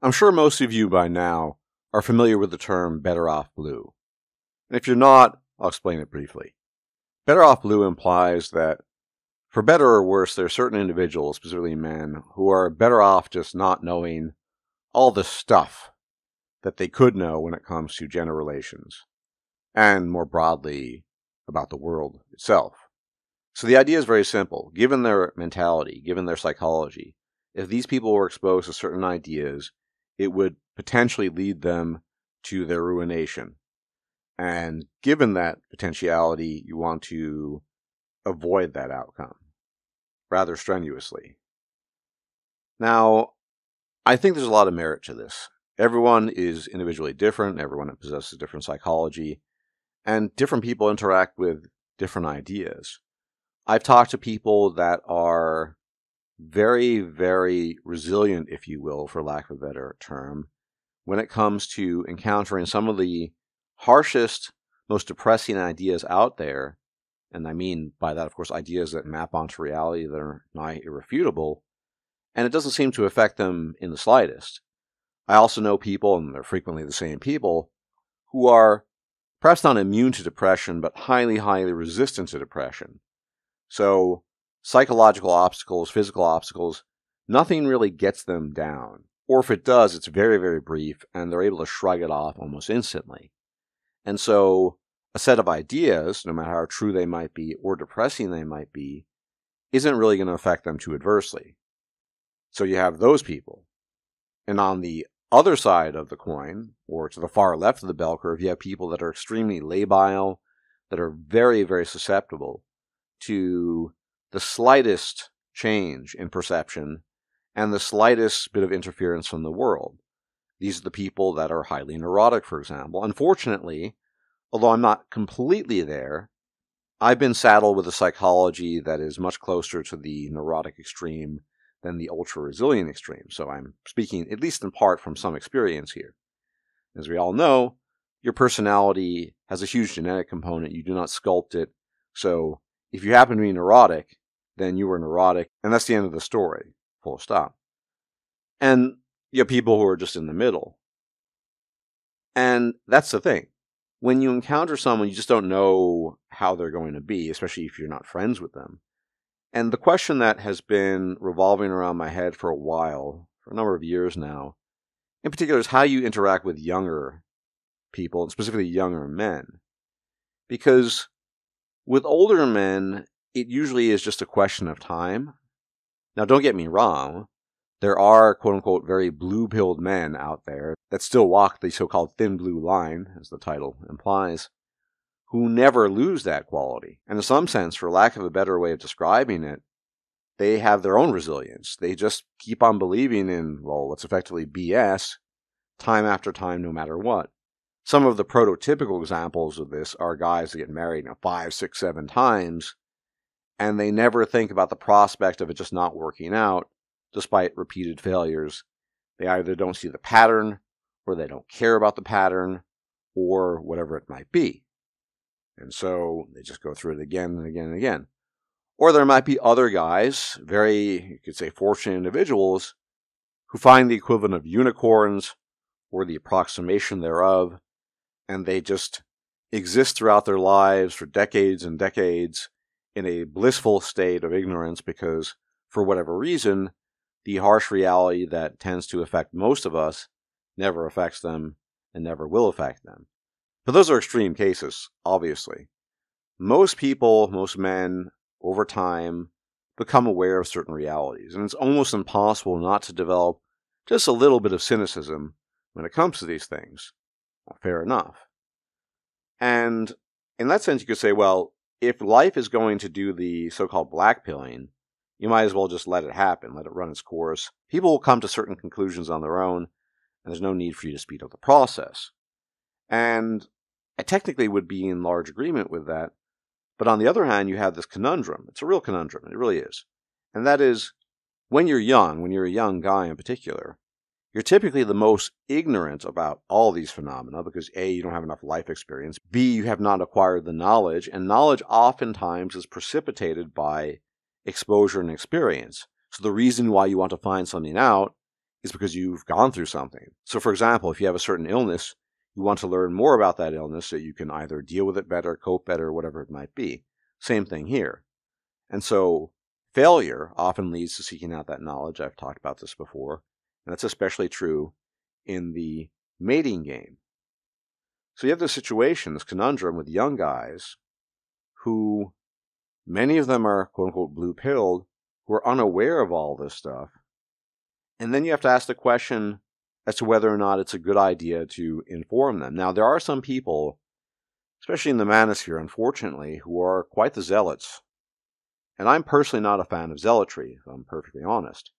I'm sure most of you by now are familiar with the term better off blue. And if you're not, I'll explain it briefly. Better off blue implies that, for better or worse, there are certain individuals, specifically men, who are better off just not knowing all the stuff that they could know when it comes to gender relations, and more broadly, about the world itself. So the idea is very simple. Given their mentality, given their psychology, if these people were exposed to certain ideas, it would potentially lead them to their ruination. And given that potentiality, you want to avoid that outcome rather strenuously. Now, I think there's a lot of merit to this. Everyone is individually different, everyone possesses different psychology, and different people interact with different ideas. I've talked to people that are very, very resilient, if you will, for lack of a better term, when it comes to encountering some of the harshest, most depressing ideas out there. And I mean by that, of course, ideas that map onto reality that are nigh irrefutable, and it doesn't seem to affect them in the slightest. I also know people, and they're frequently the same people, who are perhaps not immune to depression, but highly, highly resistant to depression. So psychological obstacles, physical obstacles, nothing really gets them down. Or if it does, it's very, very brief, and they're able to shrug it off almost instantly. And so a set of ideas, no matter how true they might be or depressing they might be, isn't really going to affect them too adversely. So you have those people. And on the other side of the coin, or to the far left of the bell curve, you have people that are extremely labile, that are very, very susceptible to the slightest change in perception and the slightest bit of interference from the world. These are the people that are highly neurotic, for example. Unfortunately, although I'm not completely there, I've been saddled with a psychology that is much closer to the neurotic extreme than the ultra-resilient extreme. So I'm speaking, at least in part, from some experience here. As we all know, your personality has a huge genetic component. You do not sculpt it. So if you happen to be neurotic, then you were neurotic, and that's the end of the story. Full stop. And you have people who are just in the middle. And that's the thing. When you encounter someone, you just don't know how they're going to be, especially if you're not friends with them. And the question that has been revolving around my head for a while, for a number of years now, in particular, is how you interact with younger people, and specifically younger men. Because with older men, it usually is just a question of time. Now, don't get me wrong. There are, quote-unquote, very blue-pilled men out there that still walk the so-called thin blue line, as the title implies, who never lose that quality. And in some sense, for lack of a better way of describing it, they have their own resilience. They just keep on believing in, well, what's effectively BS, time after time, no matter what. Some of the prototypical examples of this are guys that get married 5, 6, 7 times, and they never think about the prospect of it just not working out, despite repeated failures. They either don't see the pattern, or they don't care about the pattern, or whatever it might be. And so they just go through it again and again and again. Or there might be other guys, very, you could say, fortunate individuals, who find the equivalent of unicorns, or the approximation thereof, and they just exist throughout their lives for decades and decades in a blissful state of ignorance because, for whatever reason, the harsh reality that tends to affect most of us never affects them and never will affect them. But those are extreme cases, obviously. Most people, most men, over time, become aware of certain realities, and it's almost impossible not to develop just a little bit of cynicism when it comes to these things. Well, fair enough. And in that sense, you could say, well, if life is going to do the so-called blackpilling, you might as well just let it happen, let it run its course. People will come to certain conclusions on their own, and there's no need for you to speed up the process. And I technically would be in large agreement with that, but on the other hand, you have this conundrum. It's a real conundrum, it really is. And that is, when you're a young guy in particular, you're typically the most ignorant about all these phenomena because A, you don't have enough life experience, B, you have not acquired the knowledge, and knowledge oftentimes is precipitated by exposure and experience. So the reason why you want to find something out is because you've gone through something. So for example, if you have a certain illness, you want to learn more about that illness so you can either deal with it better, cope better, whatever it might be. Same thing here. And so failure often leads to seeking out that knowledge. I've talked about this before. And that's especially true in the mating game. So you have this situation, this conundrum with young guys who, many of them are quote-unquote blue-pilled, who are unaware of all this stuff. And then you have to ask the question as to whether or not it's a good idea to inform them. Now, there are some people, especially in the manosphere, unfortunately, who are quite the zealots. And I'm personally not a fan of zealotry, if I'm perfectly honest.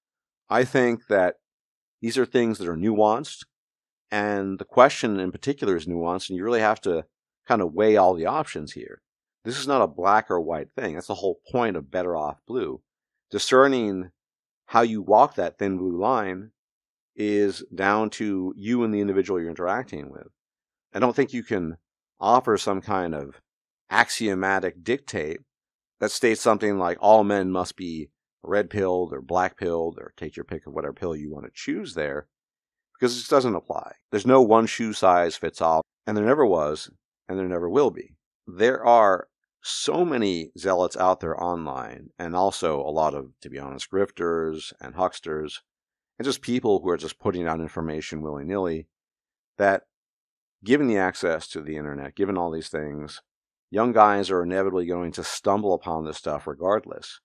I think that these are things that are nuanced, and the question in particular is nuanced, and you really have to kind of weigh all the options here. This is not a black or white thing. That's the whole point of Better Off Blue. Discerning how you walk that thin blue line is down to you and the individual you're interacting with. I don't think you can offer some kind of axiomatic dictate that states something like all men must be red-pilled or black-pilled, or take your pick of whatever pill you want to choose there, because this doesn't apply. There's no one shoe size fits all, and there never was, and there never will be. There are so many zealots out there online, and also a lot of, to be honest, grifters and hucksters, and just people who are just putting out information willy-nilly, that given the access to the internet, given all these things, young guys are inevitably going to stumble upon this stuff regardless.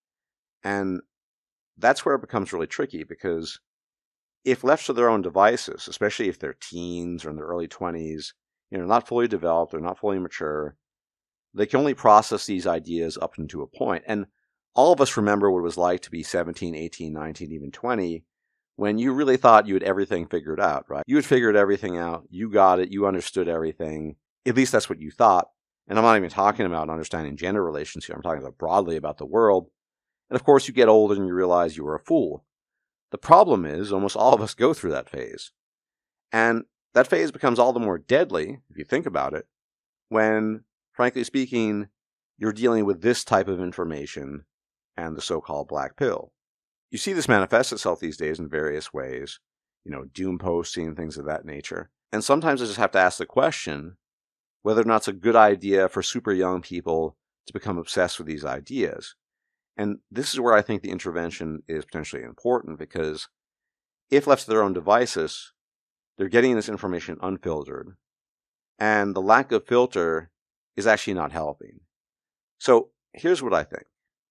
And that's where it becomes really tricky, because if left to their own devices, especially if they're teens or in their early 20s, not fully developed, they're not fully mature, they can only process these ideas up into a point. And all of us remember what it was like to be 17, 18, 19, even 20, when you really thought you had everything figured out, right? You had figured everything out, you got it, you understood everything. At least that's what you thought. And I'm not even talking about understanding gender relations here. I'm talking about broadly about the world. And of course, you get older and you realize you were a fool. The problem is, almost all of us go through that phase. And that phase becomes all the more deadly, if you think about it, when, frankly speaking, you're dealing with this type of information and the so-called black pill. You see this manifest itself these days in various ways, doom posting, things of that nature. And sometimes I just have to ask the question whether or not it's a good idea for super young people to become obsessed with these ideas. And this is where I think the intervention is potentially important, because if left to their own devices, they're getting this information unfiltered, and the lack of filter is actually not helping. So here's what I think.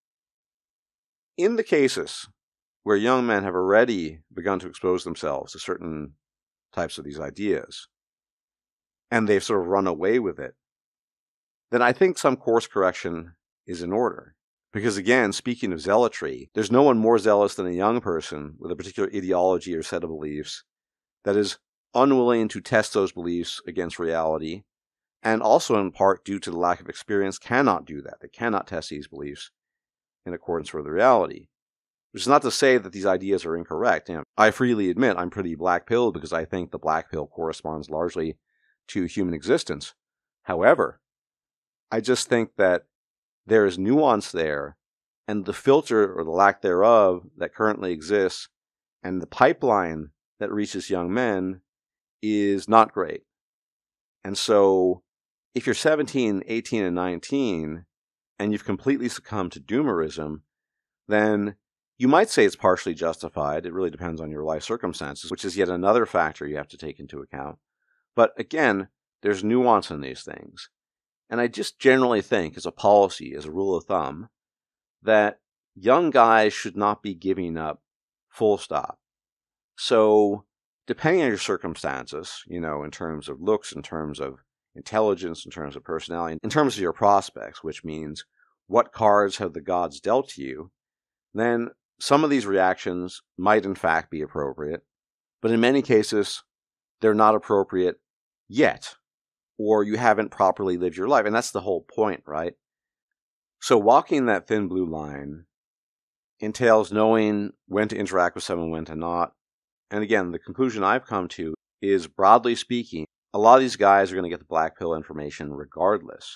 In the cases where young men have already begun to expose themselves to certain types of these ideas, and they've sort of run away with it, then I think some course correction is in order. Because again, speaking of zealotry, there's no one more zealous than a young person with a particular ideology or set of beliefs that is unwilling to test those beliefs against reality, and also in part due to the lack of experience cannot do that. They cannot test these beliefs in accordance with reality. Which is not to say that these ideas are incorrect. I freely admit I'm pretty black-pilled because I think the black pill corresponds largely to human existence. However, I just think that there is nuance there, and the filter or the lack thereof that currently exists, and the pipeline that reaches young men is not great. And so, if you're 17, 18, and 19, and you've completely succumbed to doomerism, then you might say it's partially justified. It really depends on your life circumstances, which is yet another factor you have to take into account. But again, there's nuance in these things. And I just generally think, as a policy, as a rule of thumb, that young guys should not be giving up full stop. So, depending on your circumstances, in terms of looks, in terms of intelligence, in terms of personality, in terms of your prospects, which means what cards have the gods dealt to you, then some of these reactions might in fact be appropriate, but in many cases, they're not appropriate yet, or you haven't properly lived your life. And that's the whole point, right? So walking that thin blue line entails knowing when to interact with someone, when to not. And again, the conclusion I've come to is, broadly speaking, a lot of these guys are going to get the black pill information regardless.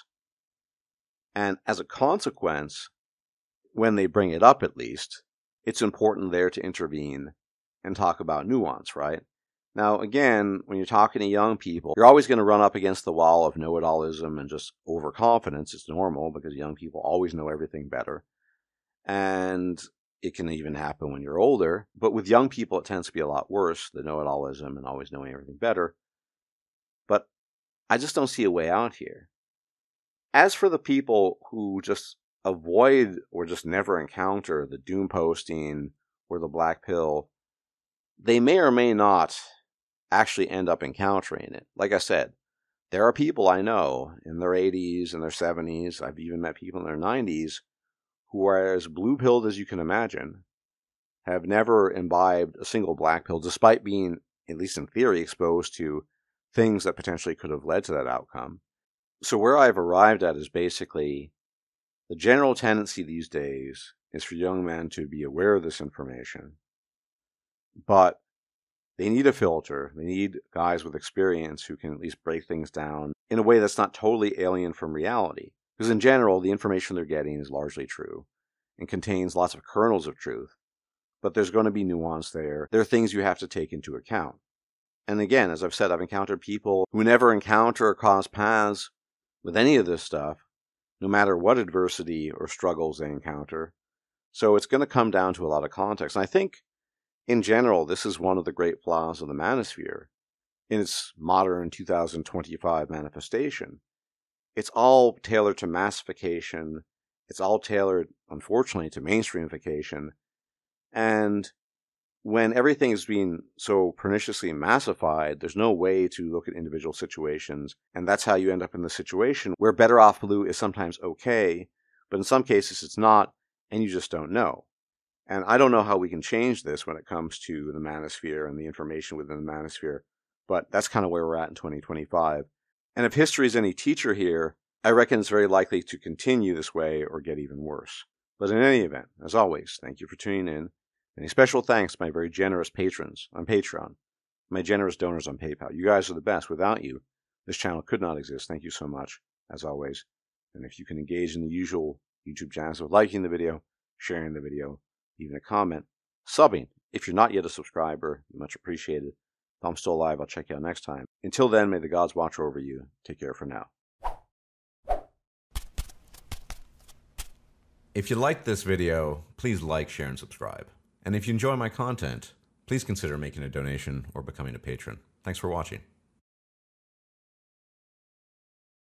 And as a consequence, when they bring it up at least, it's important there to intervene and talk about nuance, right? Now, again, when you're talking to young people, you're always going to run up against the wall of know-it-allism and just overconfidence. It's normal because young people always know everything better. And it can even happen when you're older. But with young people, it tends to be a lot worse, the know-it-allism and always knowing everything better. But I just don't see a way out here. As for the people who just avoid or just never encounter the doom posting or the black pill, they may or may not actually end up encountering it. Like I said, there are people I know in their 80s and their 70s, I've even met people in their 90s, who are as blue-pilled as you can imagine, have never imbibed a single black pill, despite being, at least in theory, exposed to things that potentially could have led to that outcome. So where I've arrived at is basically the general tendency these days is for young men to be aware of this information, but they need a filter. They need guys with experience who can at least break things down in a way that's not totally alien from reality. Because in general, the information they're getting is largely true and contains lots of kernels of truth, but there's going to be nuance there. There are things you have to take into account. And again, as I've said, I've encountered people who never encounter or cross paths with any of this stuff, no matter what adversity or struggles they encounter. So it's going to come down to a lot of context. And I think, in general, this is one of the great flaws of the manosphere in its modern 2025 manifestation. It's all tailored to massification. It's all tailored, unfortunately, to mainstreamification. And when everything is being so perniciously massified, there's no way to look at individual situations. And that's how you end up in the situation where Better Off Blue is sometimes okay, but in some cases it's not, and you just don't know. And I don't know how we can change this when it comes to the manosphere and the information within the manosphere, but that's kind of where we're at in 2025. And if history is any teacher here, I reckon it's very likely to continue this way or get even worse. But in any event, as always, thank you for tuning in. And a special thanks to my very generous patrons on Patreon, my generous donors on PayPal. You guys are the best. Without you, this channel could not exist. Thank you so much, as always. And if you can engage in the usual YouTube channels of liking the video, sharing the video, even a comment, subbing. If you're not yet a subscriber, much appreciated. If I'm still alive, I'll check you out next time. Until then, may the gods watch over you. Take care for now. If you liked this video, please like, share, and subscribe. And if you enjoy my content, please consider making a donation or becoming a patron. Thanks for watching.